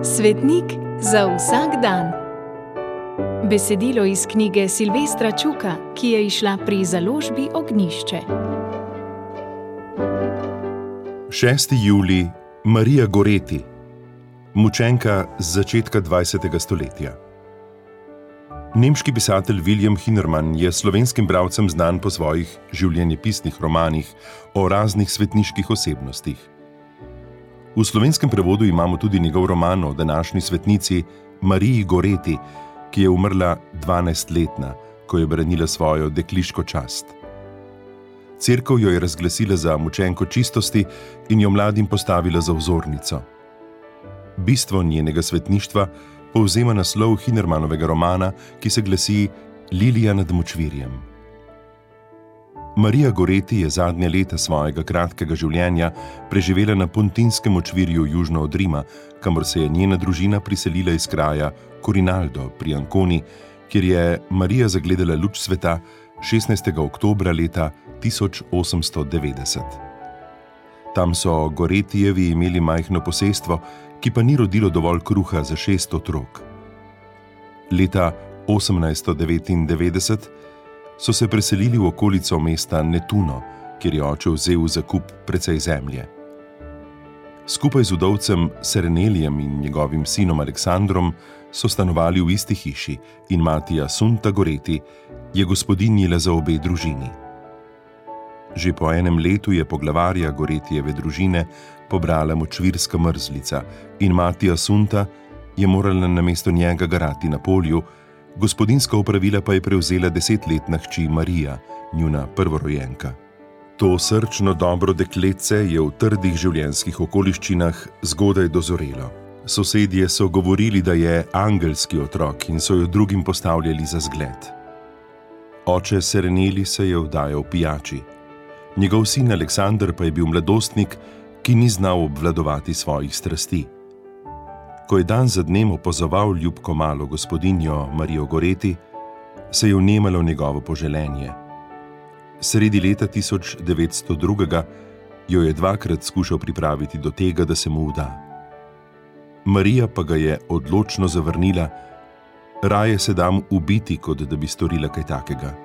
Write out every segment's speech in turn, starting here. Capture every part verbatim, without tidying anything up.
Svetnik za vsak dan. Besedilo iz knjige Silvestra Čuka, ki je izšla pri založbi Ognjišče. šesti julij, Marija Goreti, mučenka z začetka dvajsetega stoletja. Nemški pisatelj William Hinnermann je slovenskim bralcem znan po svojih življenjepisnih romanih o raznih svetniških osebnostih. V slovenskem prevodu imamo tudi njegov roman o današnji svetnici Mariji Goreti, ki je umrla dvanajstletna, ko je branila svojo dekliško čast. Cerkev jo je razglasila za mučenko čistosti in jo mladim postavila za vzornico. Bistvo njenega svetništva povzema naslov Hinnermannovega romana, ki se glasi Lilija nad močvirjem. Marija Goreti je zadnja leta svojega kratkega življenja preživela na Pontinskem močvirju južno od Rima, kamor se je njena družina priselila iz kraja Corinaldo pri Anconi, kjer je Marija zagledala luč sveta šestnajstega oktobra leta tisoč osemsto devetdeset. Tam so Goretijevi imeli majhno posestvo, ki pa ni rodilo dovolj kruha za šest otrok. Leta osemnajststo devetindevetdeset so se preselili v okolico mesta Netuno, kjer je oče vzel v zakup precej zemlje. Skupaj z udovcem Serenelijem in njegovim sinom Aleksandrom so stanovali v isti hiši in mati Asunta Goreti je gospodinjila za obe družini. Že po enem letu je poglavarja Goretijeve družine pobrala močvirska mrzlica in mati Asunta je morala namesto njega garati na polju, gospodinjska opravila pa je prevzela desetletna hči Marija, njuna prvorojenka. To srčno dobro dekletce je v trdih življenjskih okoliščinah zgodaj dozorelo. Sosedje so govorili, da je angelski otrok in so jo drugim postavljali za zgled. Oče Sereneli se je vdajal pijači. Njegov sin Aleksander pa je bil mladostnik, ki ni znal obvladovati svojih strasti. Ko je dan za dnem opazoval ljubko malo gospodinjo Marijo Goreti, se je vnemalo njegovo poželenje. Sredi leta tisoč devetsto dva jo je dvakrat skušal pripraviti do tega, da se mu vda. Marija pa ga je odločno zavrnila, raje se dam ubiti, kot da bi storila kaj takega.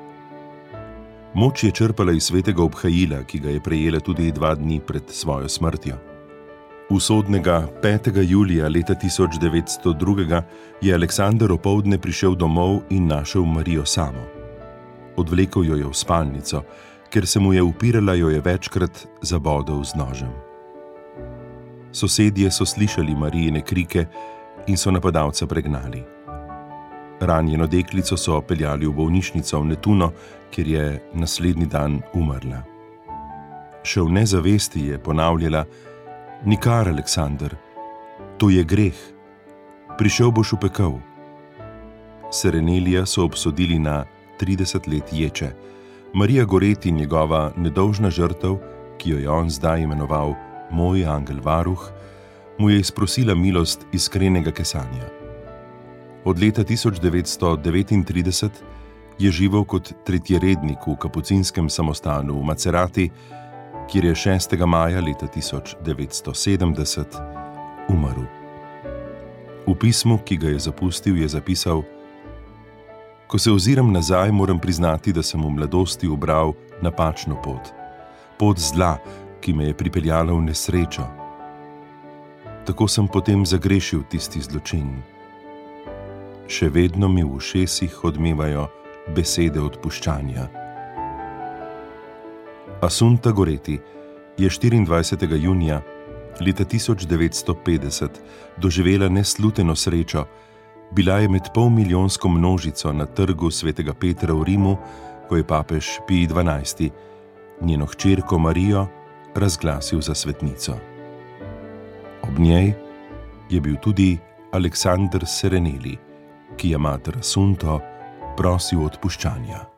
Moč je črpala iz svetega obhajila, ki ga je prejela tudi dva dni pred svojo smrtjo. Usodnega petega julija leta tisoč devetsto dva je Aleksander opoldne prišel domov in našel Marijo samo. Odvlekel jo je v spalnico, ker se mu je upirala, jo je večkrat zabodel z nožem. Sosedje so slišali Marijine krike in so napadalca pregnali. Ranjeno deklico so peljali v bolnišnico v Netuno, kjer je naslednji dan umrla. Še v nezavesti je ponavljala: Nikar, Aleksander, to je greh, prišel boš v pekel. Serenelija so obsodili na trideset let ječe. Marija Goreti, njegova nedolžna žrtev, ki jo je on zdaj imenoval moj angel varuh, mu je izprosila milost iskrenega kesanja. Od leta tisoč devetsto devetintrideset je živel kot tretjerednik v kapucinskem samostanu v Macerati, kjer je šestega maja leta tisoč devetsto sedemdeset umrl. V pismu, ki ga je zapustil, je zapisal: Ko se oziram nazaj, moram priznati, da sem v mladosti ubral napačno pot. Pot zla, ki me je pripeljala v nesrečo. Tako sem potem zagrešil tisti zločin. Še vedno mi v ušesih odmevajo besede odpuščanja. Asunta Goreti je štiriindvajsetega junija leta tisoč devetsto petdeset doživela nesluteno srečo. Bila je med polmilijonsko množico na trgu svetega Petra v Rimu, ko je papež Pij dvanajsti njeno hčerko Marijo razglasil za svetnico. Ob njej je bil tudi Aleksander Sereneli, ki je mater Asunto prosil odpuščanja.